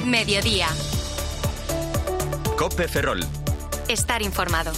Mediodía. COPE Ferrol. Estar informado.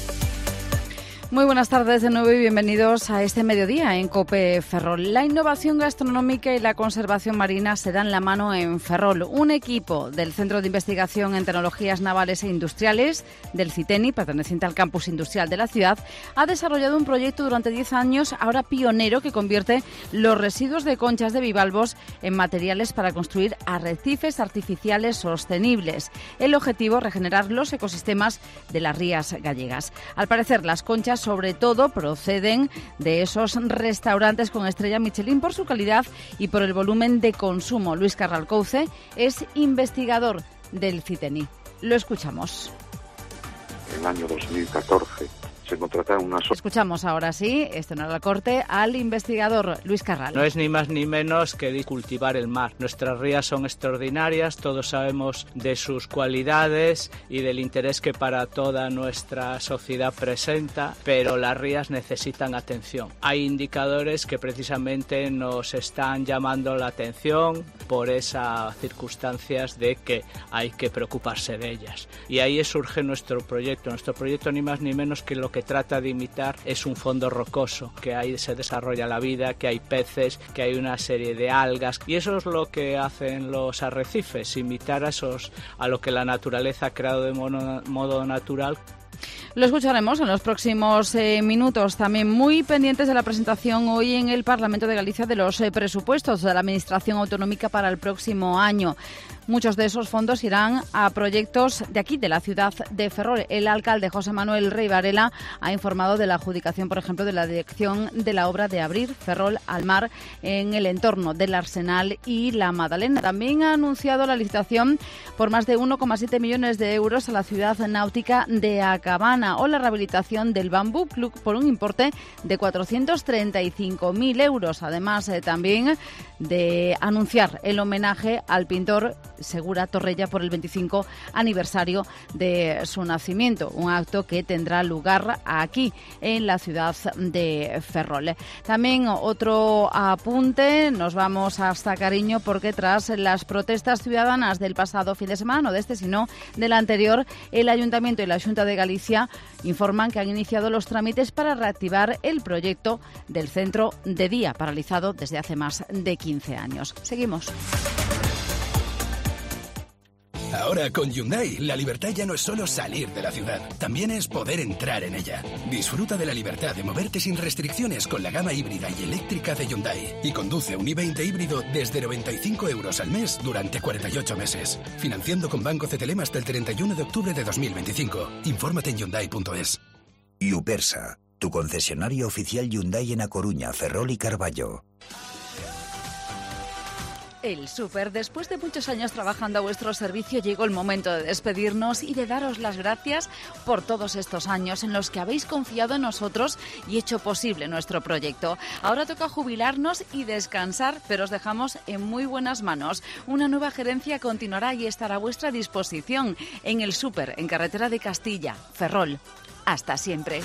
Muy buenas tardes de nuevo y bienvenidos a este mediodía en COPE Ferrol. La innovación gastronómica y la conservación marina se dan la mano en Ferrol. Un equipo del Centro de Investigación en Tecnologías Navales e Industriales del CITENI, perteneciente al campus industrial de la ciudad, ha desarrollado un proyecto durante 10 años, ahora pionero, que convierte los residuos de conchas de bivalvos en materiales para construir arrecifes artificiales sostenibles. El objetivo, regenerar los ecosistemas de las rías gallegas. Al parecer, las conchas sobre todo proceden de esos restaurantes con estrella Michelin por su calidad y por el volumen de consumo. Luis Carral Couce es investigador del CITENI. Lo escuchamos. En el año 2014 se contrataron unas... Escuchamos ahora sí, esto no era la corte, al investigador Luis Carral. No es ni más ni menos que cultivar el mar. Nuestras rías son extraordinarias, todos sabemos de sus cualidades y del interés que para toda nuestra sociedad presenta, pero las rías necesitan atención. Hay indicadores que precisamente nos están llamando la atención por esas circunstancias de que hay que preocuparse de ellas. Y ahí surge nuestro proyecto. Nuestro proyecto ni más ni menos que lo que trata de imitar es un fondo rocoso, que ahí se desarrolla la vida, que hay peces, que hay una serie de algas, y eso es lo que hacen los arrecifes, imitar a lo que la naturaleza ha creado de modo natural. Lo escucharemos en los próximos minutos. También muy pendientes de la presentación hoy en el Parlamento de Galicia de los presupuestos de la Administración Autonómica para el próximo año. Muchos de esos fondos irán a proyectos de aquí, de la ciudad de Ferrol. El alcalde José Manuel Rey Varela ha informado de la adjudicación, por ejemplo, de la dirección de la obra de abrir Ferrol al mar en el entorno del Arsenal y la Madalena. También ha anunciado la licitación por más de 1,7 millones de euros a la ciudad náutica de Acabana o la rehabilitación del Bambú Club por un importe de 435.000 euros. Además, también de anunciar el homenaje al pintor Segura Torrella por el 25 aniversario de su nacimiento, un acto que tendrá lugar aquí en la ciudad de Ferrol. También otro apunte, nos vamos hasta Cariño porque tras las protestas ciudadanas del pasado fin de semana, no de este sino del anterior, el Ayuntamiento y la Xunta de Galicia informan que han iniciado los trámites para reactivar el proyecto del centro de día, paralizado desde hace más de 15 años. Seguimos. Ahora con Hyundai, la libertad ya no es solo salir de la ciudad, también es poder entrar en ella. Disfruta de la libertad de moverte sin restricciones con la gama híbrida y eléctrica de Hyundai y conduce un i20 híbrido desde 95 euros al mes durante 48 meses. Financiando con Banco CTLM hasta el 31 de octubre de 2025. Infórmate en Hyundai.es. Yupersa, tu concesionario oficial Hyundai en A Coruña, Ferrol y Carballo. El Súper, después de muchos años trabajando a vuestro servicio, llegó el momento de despedirnos y de daros las gracias por todos estos años en los que habéis confiado en nosotros y hecho posible nuestro proyecto. Ahora toca jubilarnos y descansar, pero os dejamos en muy buenas manos. Una nueva gerencia continuará y estará a vuestra disposición en el Súper, en Carretera de Castilla, Ferrol. Hasta siempre.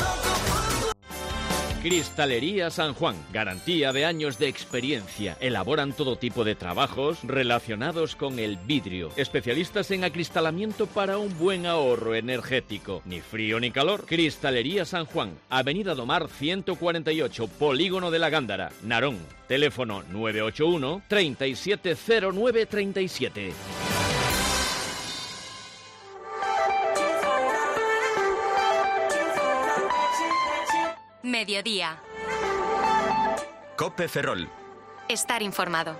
Cristalería San Juan, garantía de años de experiencia. Elaboran todo tipo de trabajos relacionados con el vidrio. Especialistas en acristalamiento para un buen ahorro energético. Ni frío ni calor. Cristalería San Juan, Avenida Domar 148, Polígono de la Gándara, Narón. Teléfono 981 370937. Mediodía. COPE Ferrol. Estar informado.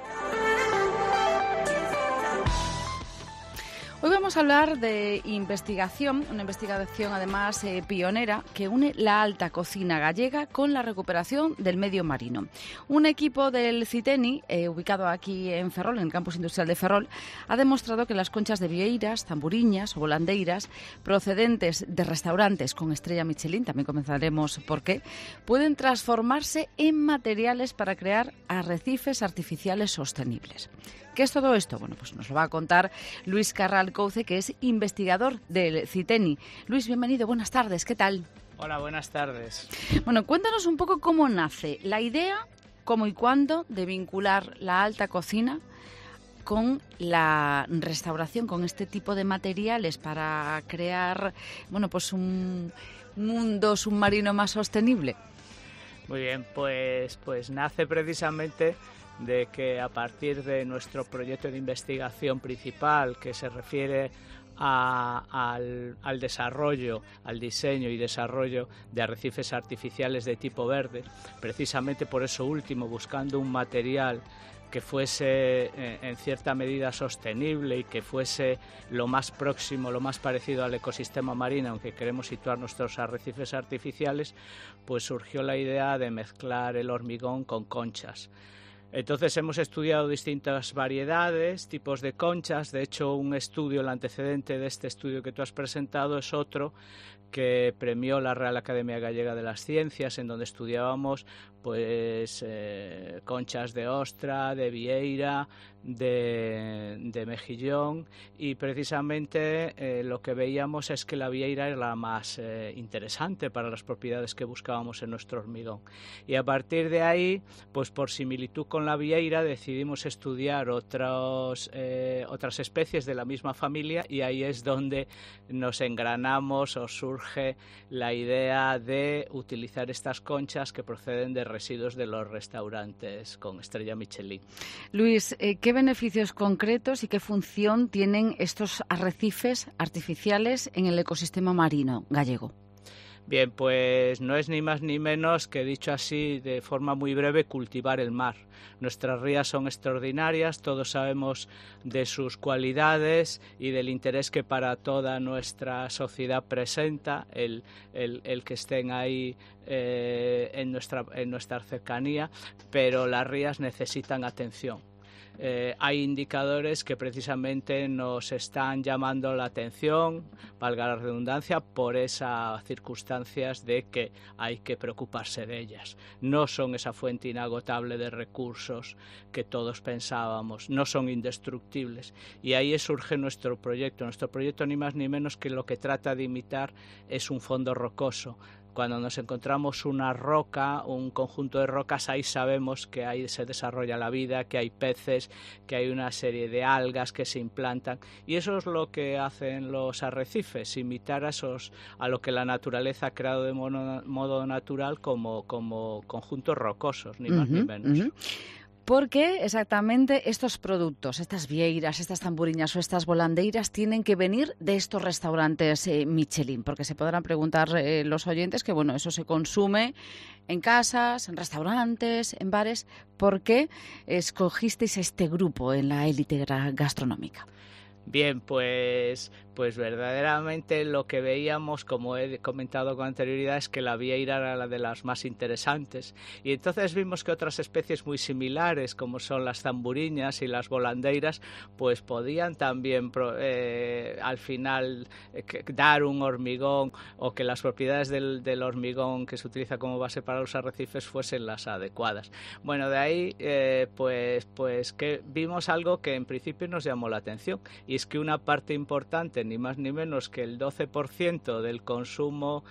Hoy vamos a hablar de investigación, una investigación además pionera que une la alta cocina gallega con la recuperación del medio marino. Un equipo del CITENI, ubicado aquí en Ferrol, en el campus industrial de Ferrol, ha demostrado que las conchas de vieiras, tamburiñas o volandeiras procedentes de restaurantes con estrella Michelin, también comenzaremos por qué, pueden transformarse en materiales para crear arrecifes artificiales sostenibles. ¿Qué es todo esto? Bueno, pues nos lo va a contar Luis Carral Couce, que es investigador del CITENI. Luis, bienvenido, buenas tardes, ¿qué tal? Hola, buenas tardes. Bueno, cuéntanos un poco cómo nace la idea, cómo y cuándo de vincular la alta cocina con la restauración, con este tipo de materiales para crear, pues un mundo submarino más sostenible? Muy bien, pues nace precisamente de que a partir de nuestro proyecto de investigación principal, que se refiere al desarrollo, al diseño y desarrollo de arrecifes artificiales de tipo verde, precisamente por eso último, buscando un material que fuese en cierta medida sostenible y que fuese lo más próximo, lo más parecido al ecosistema marino, aunque queremos situar nuestros arrecifes artificiales, pues surgió la idea de mezclar el hormigón con conchas. Entonces hemos estudiado distintas variedades, tipos de conchas. De hecho, un estudio, el antecedente de este estudio que tú has presentado es otro que premió la Real Academia Gallega de las Ciencias, en donde estudiábamos conchas de ostra, de vieira, de mejillón, y precisamente lo que veíamos es que la vieira era la más interesante para las propiedades que buscábamos en nuestro hormigón. Y a partir de ahí, pues por similitud con la vieira, decidimos estudiar otras especies de la misma familia, y ahí es donde nos engranamos o surge la idea de utilizar estas conchas que proceden de residuos de los restaurantes con estrella Michelin. Luis, ¿qué beneficios concretos y qué función tienen estos arrecifes artificiales en el ecosistema marino gallego? Bien, pues no es ni más ni menos que, dicho así de forma muy breve, cultivar el mar. Nuestras rías son extraordinarias, todos sabemos de sus cualidades y del interés que para toda nuestra sociedad presenta el que estén ahí en nuestra cercanía, pero las rías necesitan atención. Hay indicadores que precisamente nos están llamando la atención, valga la redundancia, por esas circunstancias de que hay que preocuparse de ellas. No son esa fuente inagotable de recursos que todos pensábamos, no son indestructibles. Y ahí surge nuestro proyecto. Nuestro proyecto ni más ni menos que lo que trata de imitar es un fondo rocoso. Cuando nos encontramos una roca, un conjunto de rocas, ahí sabemos que ahí se desarrolla la vida, que hay peces, que hay una serie de algas que se implantan, y eso es lo que hacen los arrecifes, imitar a lo que la naturaleza ha creado de modo natural como conjuntos rocosos, ni más ni menos. ¿Por qué exactamente estos productos, estas vieiras, estas tamburiñas o estas volandeiras tienen que venir de estos restaurantes Michelin? Porque se podrán preguntar los oyentes que, eso se consume en casas, en restaurantes, en bares. ¿Por qué escogisteis este grupo en la élite gastronómica? Bien, pues verdaderamente lo que veíamos, como he comentado con anterioridad, es que la vieira era la de las más interesantes, y entonces vimos que otras especies muy similares, como son las zamburiñas y las volandeiras, pues podían también al final dar un hormigón, o que las propiedades del hormigón que se utiliza como base para los arrecifes fuesen las adecuadas. Bueno, de ahí pues que vimos algo que en principio nos llamó la atención, y es que una parte importante, ni más ni menos que el 12% del consumo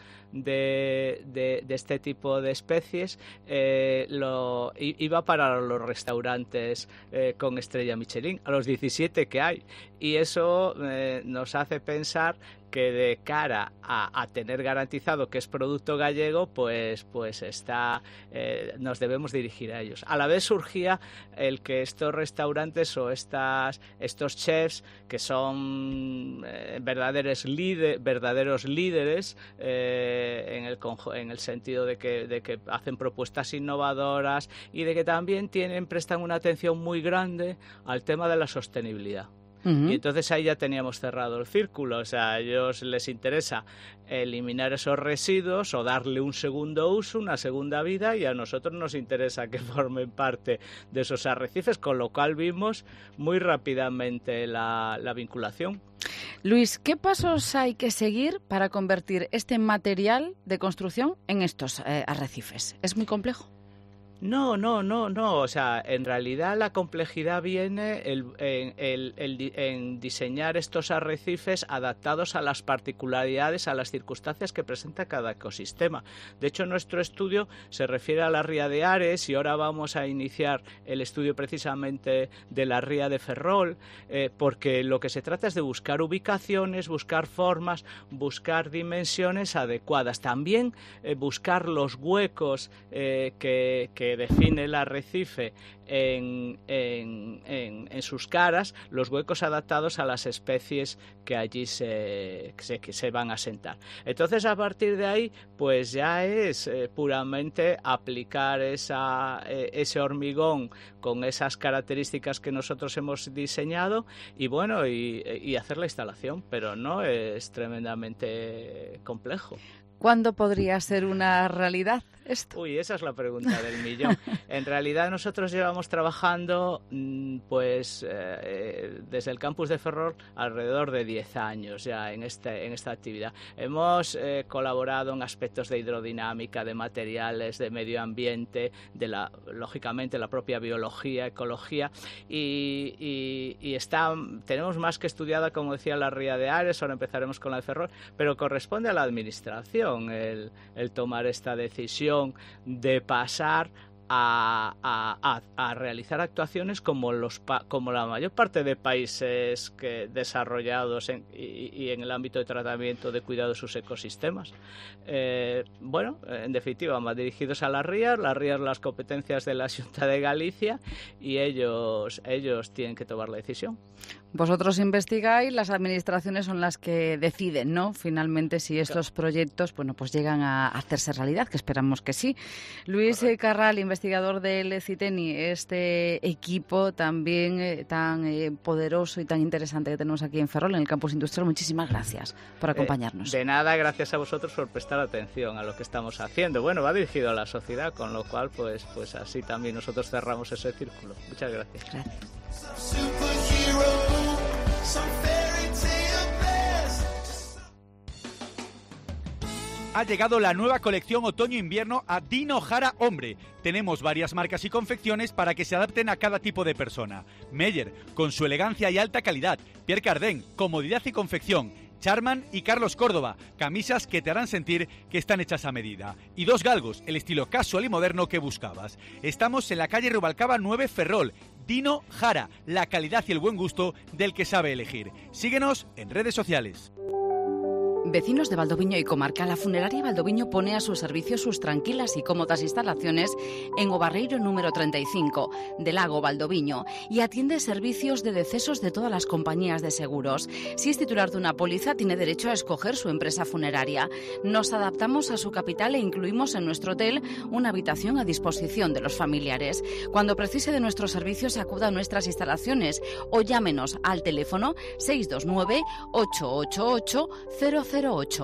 de este tipo de especies iba para los restaurantes con estrella Michelin, a los 17 que hay, y eso nos hace pensar que de cara a tener garantizado que es producto gallego, pues nos debemos dirigir a ellos. A la vez surgía el que estos restaurantes o estos chefs, que son verdaderos líderes en el sentido de que hacen propuestas innovadoras y de que también prestan una atención muy grande al tema de la sostenibilidad. Y entonces ahí ya teníamos cerrado el círculo. O sea, a ellos les interesa eliminar esos residuos o darle un segundo uso, una segunda vida, y a nosotros nos interesa que formen parte de esos arrecifes, con lo cual vimos muy rápidamente la vinculación. Luis, ¿qué pasos hay que seguir para convertir este material de construcción en estos arrecifes? ¿Es muy complejo? No. O sea, en realidad la complejidad viene en diseñar estos arrecifes adaptados a las particularidades, a las circunstancias que presenta cada ecosistema. De hecho, nuestro estudio se refiere a la ría de Ares y ahora vamos a iniciar el estudio precisamente de la ría de Ferrol, porque lo que se trata es de buscar ubicaciones, buscar formas, buscar dimensiones adecuadas. También buscar los huecos que define el arrecife en sus caras, los huecos adaptados a las especies que allí se van a asentar. Entonces, a partir de ahí, pues ya es puramente aplicar ese hormigón con esas características que nosotros hemos diseñado y hacer la instalación, pero no es tremendamente complejo. ¿Cuándo podría ser una realidad esto? Uy, esa es la pregunta del millón. En realidad nosotros llevamos trabajando desde el campus de Ferrol alrededor de 10 años ya en esta actividad. Hemos colaborado en aspectos de hidrodinámica, de materiales, de medio ambiente, lógicamente la propia biología, ecología y tenemos más que estudiada, como decía, la ría de Ares, ahora empezaremos con la de Ferrol, pero corresponde a la administración el tomar esta decisión de pasar a realizar actuaciones como la mayor parte de países desarrollados y en el ámbito de tratamiento de cuidado de sus ecosistemas. En definitiva, más dirigidos a las rías las competencias de la Xunta de Galicia y ellos tienen que tomar la decisión. Vosotros investigáis, las administraciones son las que deciden, ¿no? Finalmente, si estos proyectos, pues llegan a hacerse realidad, que esperamos que sí. Luis Carral, investigador del CITENI, este equipo también tan poderoso y tan interesante que tenemos aquí en Ferrol, en el campus industrial, muchísimas gracias por acompañarnos. De nada, gracias a vosotros por prestar atención a lo que estamos haciendo. Bueno, va dirigido a la sociedad, con lo cual, pues así también nosotros cerramos ese círculo. Muchas gracias. Gracias. Ha llegado la nueva colección otoño-invierno a Dino Jara Hombre. Tenemos varias marcas y confecciones para que se adapten a cada tipo de persona. Meyer, con su elegancia y alta calidad. Pierre Cardin, comodidad y confección. Charman y Carlos Córdoba, camisas que te harán sentir que están hechas a medida. Y Dos Galgos, el estilo casual y moderno que buscabas. Estamos en la calle Rubalcaba 9 Ferrol. Dino Jara, la calidad y el buen gusto del que sabe elegir. Síguenos en redes sociales. Vecinos de Valdoviño y comarca, la funeraria Valdoviño pone a su servicio sus tranquilas y cómodas instalaciones en O Barreiro número 35, del Lago Valdoviño, y atiende servicios de decesos de todas las compañías de seguros. Si es titular de una póliza, tiene derecho a escoger su empresa funeraria. Nos adaptamos a su capital e incluimos en nuestro hotel una habitación a disposición de los familiares. Cuando precise de nuestros servicios, acuda a nuestras instalaciones o llámenos al teléfono 629 888 008.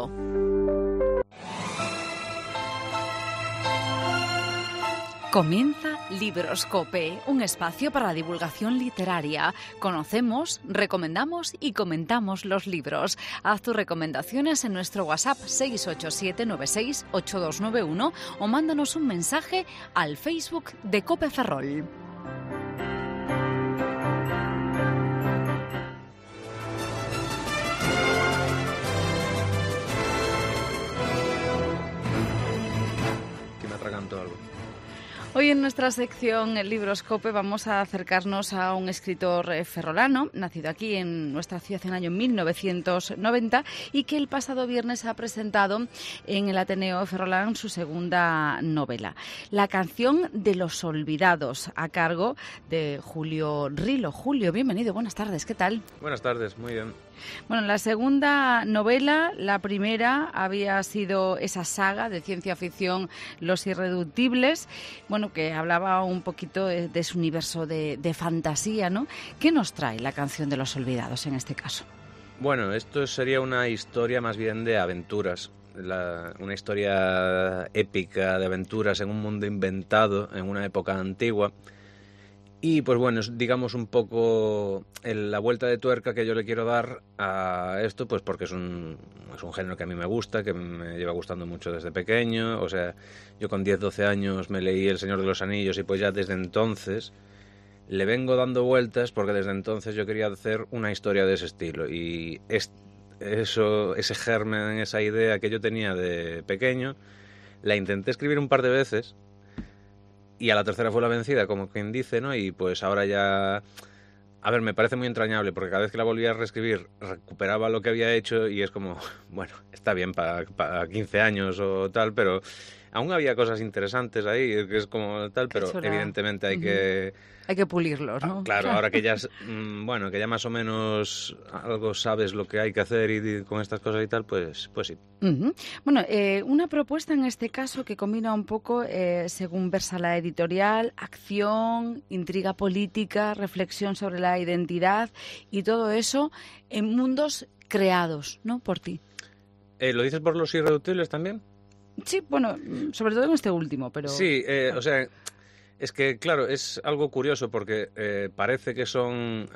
Comienza Libroscope, un espacio para la divulgación literaria. Conocemos, recomendamos y comentamos los libros. Haz tus recomendaciones en nuestro WhatsApp 687968291 o mándanos un mensaje al Facebook de Cope Ferrol. Hoy en nuestra sección El Libroscope vamos a acercarnos a un escritor ferrolano, nacido aquí en nuestra ciudad en el año 1990 y que el pasado viernes ha presentado en el Ateneo Ferrolán su segunda novela, La canción de los olvidados, a cargo de Julio Rilo. Julio, bienvenido, buenas tardes, ¿qué tal? Buenas tardes, muy bien. Bueno, la segunda novela, la primera había sido esa saga de ciencia ficción Los Irreductibles, bueno, que hablaba un poquito de su universo de fantasía, ¿no? ¿Qué nos trae La canción de los olvidados en este caso? Bueno, esto sería una historia más bien de aventuras, una historia épica de aventuras en un mundo inventado en una época antigua. Y pues bueno, es digamos un poco la vuelta de tuerca que yo le quiero dar a esto, pues porque es un género que a mí me gusta, que me lleva gustando mucho desde pequeño. O sea, yo con 10-12 años me leí El Señor de los Anillos y pues ya desde entonces le vengo dando vueltas, porque desde entonces yo quería hacer una historia de ese estilo. Y ese germen, esa idea que yo tenía de pequeño, la intenté escribir un par de veces. Y a la tercera fue la vencida, como quien dice, ¿no? Y pues ahora ya... A ver, me parece muy entrañable, porque cada vez que la volvía a reescribir recuperaba lo que había hecho y es como, bueno, está bien para 15 años o tal, pero aún había cosas interesantes ahí, que es como tal, pero evidentemente hay que... Hay que pulirlo, ¿no? Claro, ahora que ya, bueno, que ya más o menos algo sabes lo que hay que hacer y con estas cosas y tal, pues sí. Bueno, una propuesta en este caso que combina un poco, según versa la editorial, acción, intriga política, reflexión sobre la identidad y todo eso en mundos creados, ¿no? Por ti. ¿Lo dices por Los Irreductibles también? Sí, bueno, sobre todo en este último, pero... Sí, o sea... Es que, claro, es algo curioso porque parece que son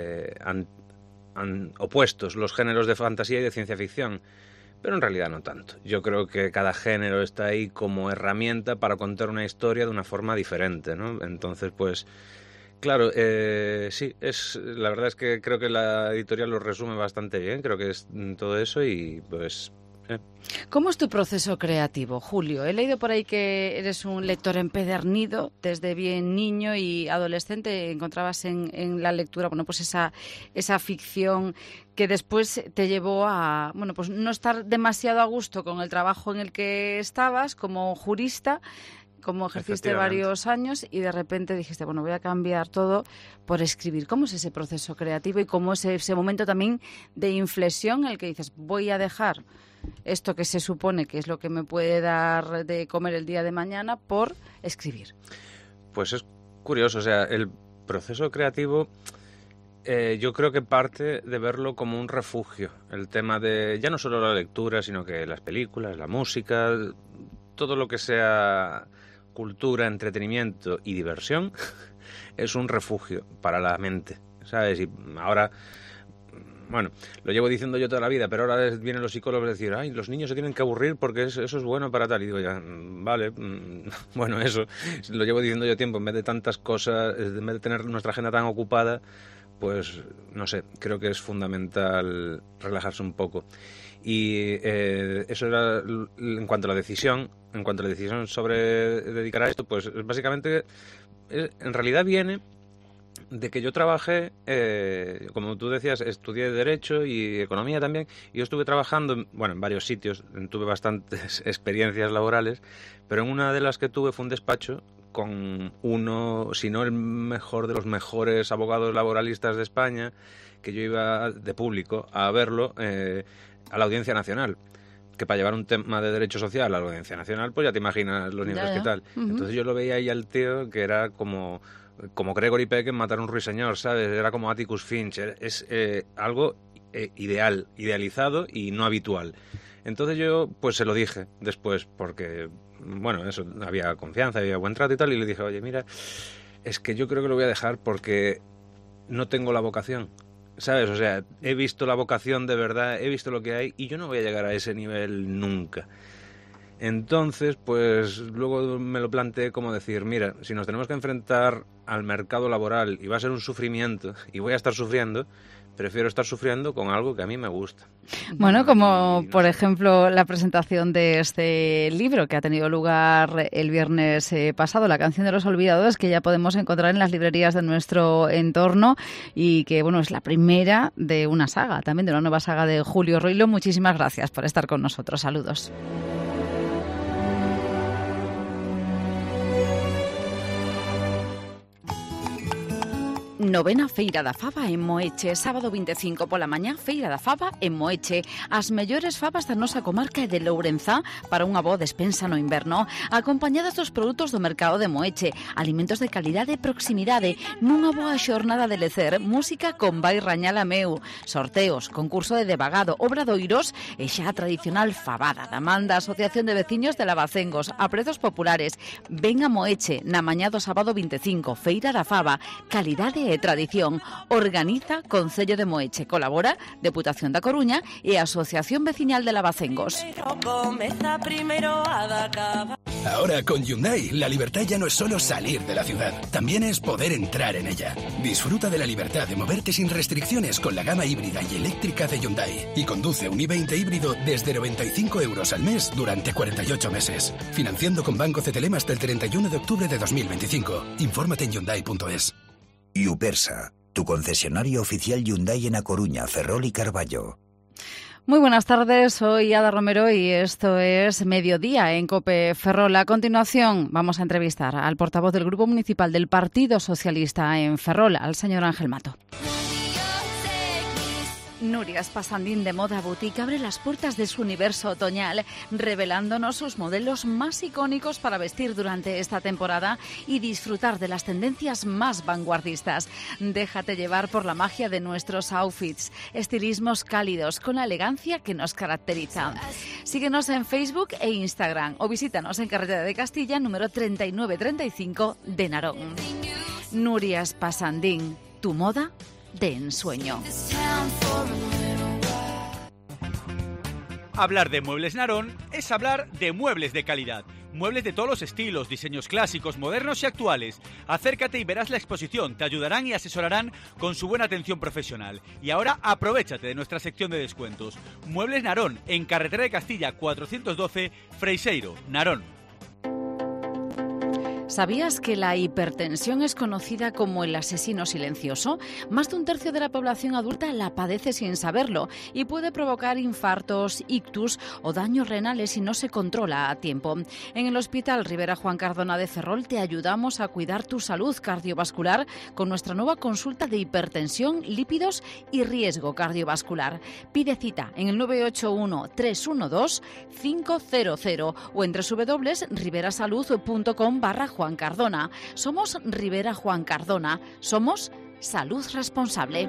opuestos los géneros de fantasía y de ciencia ficción, pero en realidad no tanto. Yo creo que cada género está ahí como herramienta para contar una historia de una forma diferente, ¿no? Entonces, pues, claro, sí, la verdad es que creo que la editorial lo resume bastante bien, creo que es todo eso y, pues... ¿Cómo es tu proceso creativo, Julio? He leído por ahí que eres un lector empedernido desde bien niño y adolescente. Encontrabas en la lectura, bueno, pues esa ficción que después te llevó a, bueno, pues no estar demasiado a gusto con el trabajo en el que estabas como jurista, como ejerciste varios años, y de repente dijiste, bueno, voy a cambiar todo por escribir. ¿Cómo es ese proceso creativo y cómo es ese momento también de inflexión en el que dices, voy a dejar esto que se supone que es lo que me puede dar de comer el día de mañana por escribir? Pues es curioso, o sea, el proceso creativo yo creo que parte de verlo como un refugio. El tema de ya no solo la lectura, sino que las películas, la música, todo lo que sea cultura, entretenimiento y diversión es un refugio para la mente, ¿sabes? Y ahora... Bueno, lo llevo diciendo yo toda la vida, pero ahora vienen los psicólogos a decir, ay, los niños se tienen que aburrir porque eso es bueno para tal. Y digo, ya, vale, bueno, eso lo llevo diciendo yo tiempo. En vez de tantas cosas, en vez de tener nuestra agenda tan ocupada, pues, no sé, creo que es fundamental relajarse un poco. Y eso era en cuanto a la decisión sobre dedicar a esto, pues básicamente, en realidad viene... de que yo trabajé, como tú decías, estudié Derecho y Economía también, y yo estuve trabajando, en varios sitios, tuve bastantes experiencias laborales, pero en una de las que tuve fue un despacho con uno, si no el mejor de los mejores abogados laboralistas de España, que yo iba de público a verlo a la Audiencia Nacional, que para llevar un tema de derecho social a la Audiencia Nacional, pues ya te imaginas los niveles que tal. Entonces yo lo veía ahí al tío que era como Gregory Peck en Matar a un ruiseñor, ¿sabes? Era como Atticus Finch, es algo idealizado y no habitual. Entonces yo pues se lo dije después porque, bueno, eso, había confianza, había buen trato y tal, y le dije, oye, mira, es que yo creo que lo voy a dejar porque no tengo la vocación, ¿sabes? O sea, he visto la vocación de verdad, he visto lo que hay y yo no voy a llegar a ese nivel nunca. Entonces, pues luego me lo planteé como decir, mira, si nos tenemos que enfrentar al mercado laboral y va a ser un sufrimiento y voy a estar sufriendo, prefiero estar sufriendo con algo que a mí me gusta. Bueno, como por ejemplo la presentación de este libro que ha tenido lugar el viernes pasado, La canción de los olvidados, que ya podemos encontrar en las librerías de nuestro entorno y que, bueno, es la primera de una saga, también de una nueva saga de Julio Roilo. Muchísimas gracias por estar con nosotros. Saludos. Novena Feira da Faba en Moeche, sábado 25 pola mañá, Feira da Faba en Moeche. As mellores fabas da nosa comarca e de Lourenzá para unha boa despensa no inverno, acompañadas dos produtos do mercado de Moeche, alimentos de calidade e proximidade, nunha boa xornada de lecer, música con Vai Rañala Meu, sorteos, concurso de debagado, obradoiros e xa a tradicional fabada da man da Asociación de Veciños de Lavacengos a prezos populares. Ven a Moeche na mañá do sábado 25, Feira da Faba, calidade e tradición. Organiza Concello de Moeche, colabora Deputación da Coruña e Asociación Veciñal de Lavacengos. Ahora con Hyundai, la libertad ya no es solo salir de la ciudad, también es poder entrar en ella. Disfruta de la libertad de moverte sin restricciones con la gama híbrida y eléctrica de Hyundai y conduce un i20 híbrido desde 95 euros al mes durante 48 meses, financiando con Banco CTLM hasta el 31 de octubre de 2025. Infórmate en Hyundai.es. Upersa, tu concesionario oficial Hyundai en A Coruña, Ferrol y Carballo. Muy buenas tardes, soy Ada Romero y esto es Mediodía en COPE Ferrol. A continuación vamos a entrevistar al portavoz del Grupo Municipal del Partido Socialista en Ferrol, al señor Ángel Mato. Nuria Spasandín de Moda Boutique abre las puertas de su universo otoñal, revelándonos sus modelos más icónicos para vestir durante esta temporada y disfrutar de las tendencias más vanguardistas. Déjate llevar por la magia de nuestros outfits, estilismos cálidos con la elegancia que nos caracteriza. Síguenos en Facebook e Instagram o visítanos en Carretera de Castilla, número 3935 de Narón. Nuria Spasandín, tu moda de ensueño. Hablar de Muebles Narón es hablar de muebles de calidad. Muebles de todos los estilos, diseños clásicos, modernos y actuales. Acércate y verás la exposición. Te ayudarán y asesorarán con su buena atención profesional. Y ahora aprovéchate de nuestra sección de descuentos. Muebles Narón, en Carretera de Castilla 412, Freixeiro, Narón. ¿Sabías que la hipertensión es conocida como el asesino silencioso? Más de un tercio de la población adulta la padece sin saberlo y puede provocar infartos, ictus o daños renales si no se controla a tiempo. En el Hospital Rivera Juan Cardona de Ferrol te ayudamos a cuidar tu salud cardiovascular con nuestra nueva consulta de hipertensión, lípidos y riesgo cardiovascular. Pide cita en el 981-312-500 o en www.riverasalud.com/Juan Cardona. Somos Rivera Juan Cardona. Somos Salud Responsable.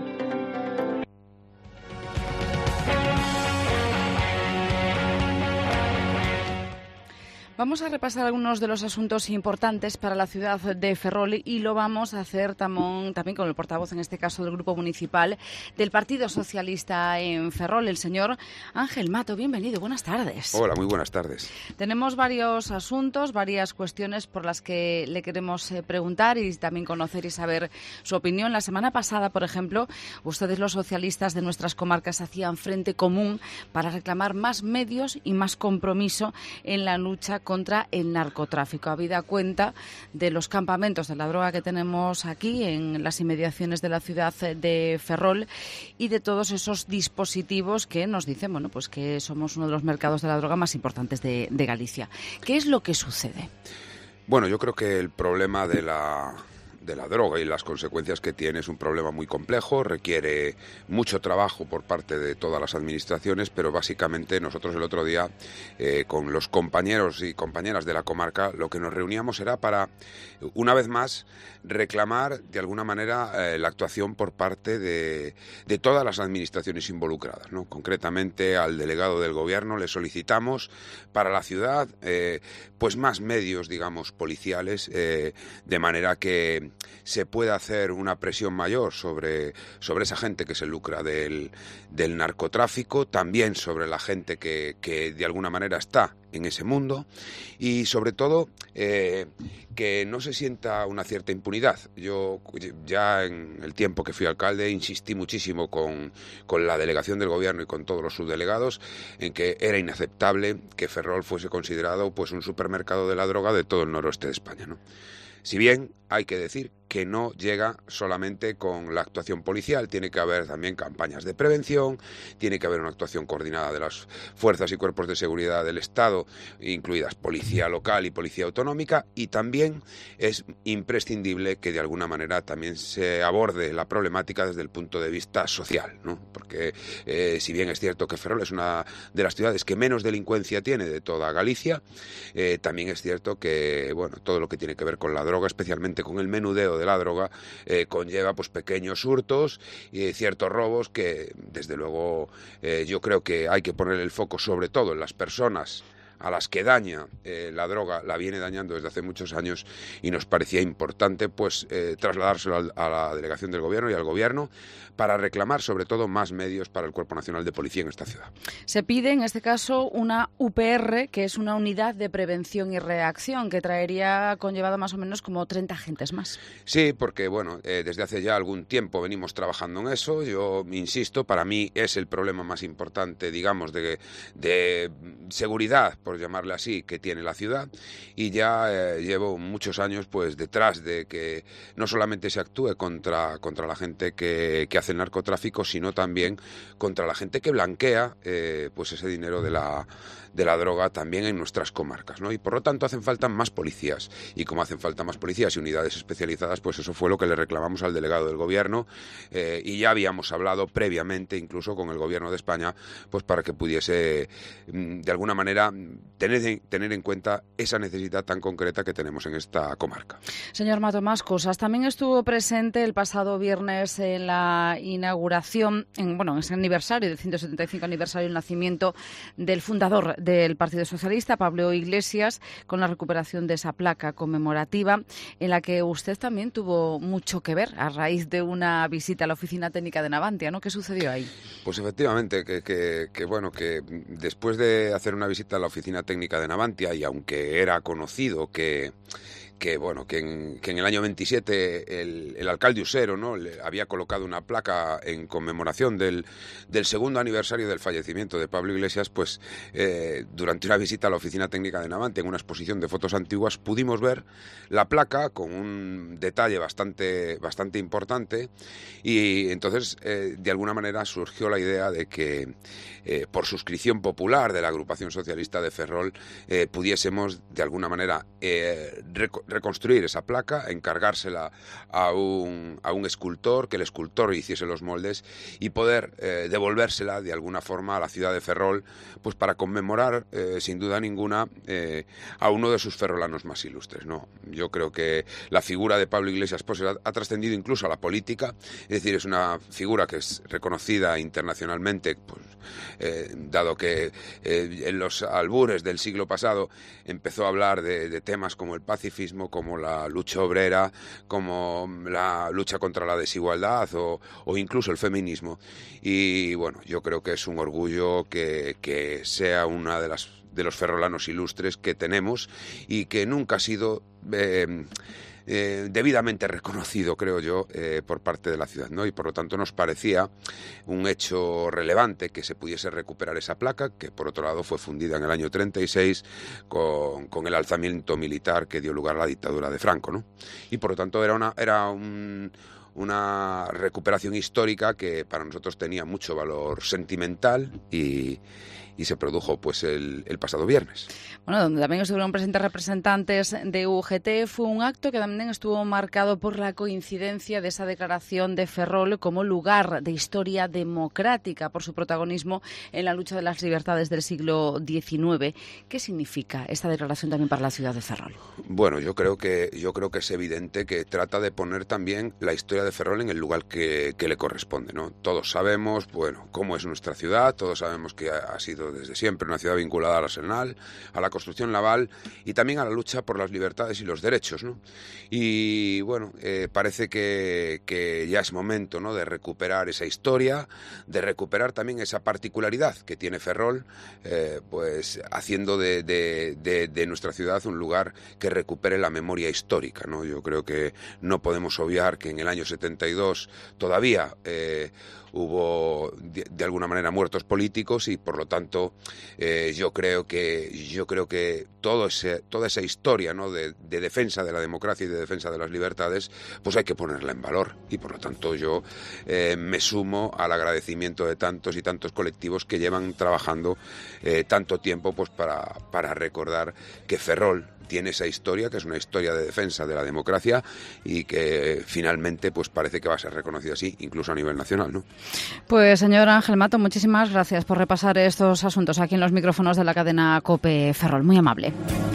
Vamos a repasar algunos de los asuntos importantes para la ciudad de Ferrol y lo vamos a hacer también con el portavoz, en este caso del Grupo Municipal del Partido Socialista en Ferrol, el señor Ángel Mato. Bienvenido, buenas tardes. Hola, muy buenas tardes. Tenemos varios asuntos, varias cuestiones por las que le queremos preguntar y también conocer y saber su opinión. La semana pasada, por ejemplo, ustedes los socialistas de nuestras comarcas hacían frente común para reclamar más medios y más compromiso en la lucha contra el narcotráfico, habida cuenta de los campamentos de la droga que tenemos aquí en las inmediaciones de la ciudad de Ferrol y de todos esos dispositivos que nos dicen, bueno, pues que somos uno de los mercados de la droga más importantes de Galicia. ¿Qué es lo que sucede? Bueno, yo creo que el problema de la droga y las consecuencias que tiene es un problema muy complejo, requiere mucho trabajo por parte de todas las administraciones, pero básicamente nosotros el otro día con los compañeros y compañeras de la comarca lo que nos reuníamos era para, una vez más, reclamar de alguna manera la actuación por parte de todas las administraciones involucradas, ¿no? Concretamente al delegado del gobierno le solicitamos para la ciudad pues más medios, digamos, policiales, de manera que se pueda hacer una presión mayor sobre esa gente que se lucra del narcotráfico, también sobre la gente que de alguna manera está en ese mundo y sobre todo que no se sienta una cierta impunidad. Yo ya en el tiempo que fui alcalde insistí muchísimo con la delegación del gobierno y con todos los subdelegados en que era inaceptable que Ferrol fuese considerado pues un supermercado de la droga de todo el noroeste de España, ¿no? Si bien hay que decir que no llega solamente con la actuación policial, tiene que haber también campañas de prevención, tiene que haber una actuación coordinada de las fuerzas y cuerpos de seguridad del Estado, incluidas policía local y policía autonómica, y también es imprescindible que de alguna manera también se aborde la problemática desde el punto de vista social, ¿no? Porque si bien es cierto que Ferrol es una de las ciudades que menos delincuencia tiene de toda Galicia, también es cierto que bueno, todo lo que tiene que ver con la droga, especialmente con el menudeo de la droga, conlleva pues pequeños hurtos y ciertos robos que desde luego yo creo que hay que poner el foco sobre todo en las personas a las que daña la droga, la viene dañando desde hace muchos años, y nos parecía importante pues trasladárselo a la delegación del Gobierno y al Gobierno para reclamar sobre todo más medios para el Cuerpo Nacional de Policía en esta ciudad. Se pide en este caso una UPR, que es una unidad de prevención y reacción, que traería conllevado más o menos como 30 agentes más. Sí, porque bueno, desde hace ya algún tiempo venimos trabajando en eso. Yo insisto, para mí es el problema más importante, digamos, de seguridad, por llamarle así, que tiene la ciudad, y ya llevo muchos años pues detrás de que no solamente se actúe contra la gente que hace el narcotráfico, sino también contra la gente que blanquea pues ese dinero de la droga también en nuestras comarcas, ¿no? Y por lo tanto hacen falta más policías, y como hacen falta más policías y unidades especializadas, pues eso fue lo que le reclamamos al delegado del Gobierno, y ya habíamos hablado previamente incluso con el Gobierno de España, pues para que pudiese de alguna manera tener en cuenta esa necesidad tan concreta que tenemos en esta comarca. Señor Mato, más cosas. También estuvo presente el pasado viernes en la inauguración, en ese aniversario, del 175 aniversario del nacimiento del fundador del Partido Socialista, Pablo Iglesias, con la recuperación de esa placa conmemorativa, en la que usted también tuvo mucho que ver a raíz de una visita a la oficina técnica de Navantia, ¿no? ¿Qué sucedió ahí? Pues efectivamente, que después de hacer una visita a la oficina técnica de Navantia, y aunque era conocido que en el año 27 el alcalde Usero, ¿no?, le había colocado una placa en conmemoración del segundo aniversario del fallecimiento de Pablo Iglesias, pues durante una visita a la oficina técnica de Navantia, en una exposición de fotos antiguas, pudimos ver la placa con un detalle bastante importante, y entonces de alguna manera surgió la idea de que por suscripción popular de la agrupación socialista de Ferrol pudiésemos de alguna manera reconstruir esa placa, encargársela a un escultor, que el escultor hiciese los moldes, y poder devolvérsela de alguna forma a la ciudad de Ferrol, pues para conmemorar sin duda ninguna a uno de sus ferrolanos más ilustres, ¿no? Yo creo que la figura de Pablo Iglesias pues ha trascendido incluso a la política, es decir, es una figura que es reconocida internacionalmente, pues dado que en los albures del siglo pasado empezó a hablar de temas como el pacifismo, como la lucha obrera, como la lucha contra la desigualdad o incluso el feminismo. Y bueno, yo creo que es un orgullo que sea una de los ferrolanos ilustres que tenemos, y que nunca ha sido debidamente reconocido, creo yo, por parte de la ciudad, ¿no? Y por lo tanto nos parecía un hecho relevante que se pudiese recuperar esa placa, que por otro lado fue fundida en el año 36 con el alzamiento militar que dio lugar a la dictadura de Franco, ¿no? Y por lo tanto era una recuperación histórica que para nosotros tenía mucho valor sentimental, y se produjo pues el pasado viernes. Bueno, donde también estuvieron presentes representantes de UGT. Fue un acto que también estuvo marcado por la coincidencia de esa declaración de Ferrol como lugar de historia democrática, por su protagonismo en la lucha de las libertades del siglo XIX. ¿Qué significa esta declaración también para la ciudad de Ferrol? Bueno, yo creo que es evidente que trata de poner también la historia de Ferrol en el lugar que le corresponde, ¿no? Todos sabemos, bueno, cómo es nuestra ciudad, todos sabemos que ha sido desde siempre una ciudad vinculada al arsenal, a la construcción naval y también a la lucha por las libertades y los derechos, ¿no? Y bueno, parece que ya es momento, ¿no?, de recuperar esa historia, de recuperar también esa particularidad que tiene Ferrol, pues haciendo de nuestra ciudad un lugar que recupere la memoria histórica, ¿no? Yo creo que no podemos obviar que en el año 72 todavía hubo de alguna manera muertos políticos y por lo tanto yo creo que toda esa historia, ¿no?, de defensa de la democracia y de defensa de las libertades, pues hay que ponerla en valor, y por lo tanto yo me sumo al agradecimiento de tantos y tantos colectivos que llevan trabajando tanto tiempo pues para recordar que Ferrol tiene esa historia, que es una historia de defensa de la democracia y que finalmente pues parece que va a ser reconocida así, incluso a nivel nacional, ¿no? Pues señor Ángel Mato, muchísimas gracias por repasar estos asuntos aquí en los micrófonos de la cadena COPE Ferrol. Muy amable.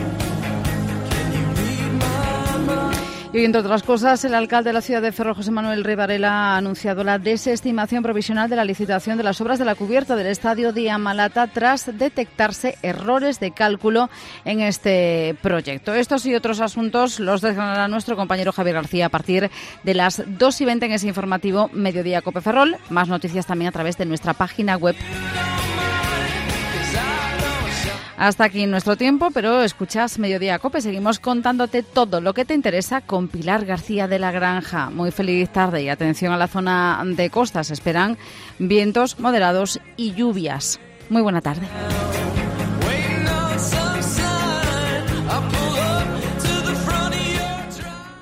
Y entre otras cosas, el alcalde de la ciudad de Ferrol, José Manuel Rey Varela, ha anunciado la desestimación provisional de la licitación de las obras de la cubierta del estadio de Amalata tras detectarse errores de cálculo en este proyecto. Estos y otros asuntos los desgranará nuestro compañero Javier García a partir de las 2:20 en ese informativo Mediodía COPE Ferrol. Más noticias también a través de nuestra página web. Hasta aquí nuestro tiempo, pero escuchas Mediodía COPE. Seguimos contándote todo lo que te interesa con Pilar García de la Granja. Muy feliz tarde y atención a la zona de costa. Se esperan vientos moderados y lluvias. Muy buena tarde.